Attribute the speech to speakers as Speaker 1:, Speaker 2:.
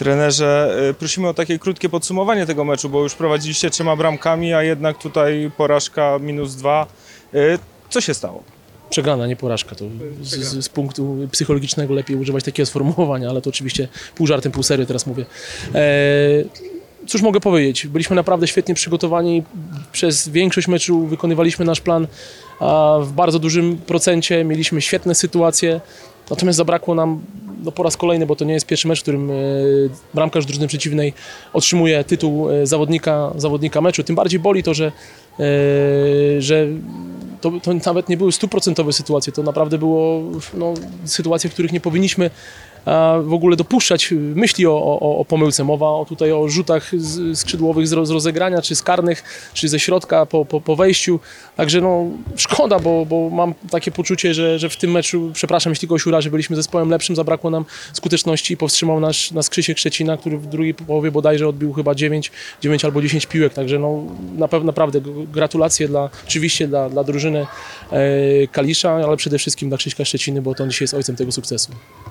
Speaker 1: Trenerze, prosimy o takie krótkie podsumowanie tego meczu, bo już prowadziliście 3 bramkami, a jednak tutaj porażka -2. Co się stało?
Speaker 2: Przegrana, nie porażka. To z punktu psychologicznego lepiej używać takiego sformułowania, ale to oczywiście pół żartem, pół serio teraz mówię. Cóż mogę powiedzieć? Byliśmy naprawdę świetnie przygotowani. Przez większość meczu wykonywaliśmy nasz plan w bardzo dużym procencie. Mieliśmy świetne sytuacje. Natomiast zabrakło nam po raz kolejny, bo to nie jest pierwszy mecz, w którym bramkarz drużyny przeciwnej otrzymuje tytuł zawodnika meczu. Tym bardziej boli to, że to nawet nie były 100% sytuacje. To naprawdę było sytuacje, w których nie powinniśmy w ogóle dopuszczać myśli o pomyłce. Mowa tutaj o rzutach skrzydłowych z rozegrania, czy z karnych, czy ze środka po wejściu. Także szkoda, bo mam takie poczucie, że w tym meczu, przepraszam jeśli kogoś urażę, byliśmy zespołem lepszym, zabrakło nam skuteczności i powstrzymał nas Krzysiek Szczecina, który w drugiej połowie bodajże odbił chyba 9 albo 10 piłek. Także naprawdę gratulacje oczywiście dla drużyny Kalisza, ale przede wszystkim dla Krzyśka Szczeciny, bo to on dzisiaj jest ojcem tego sukcesu.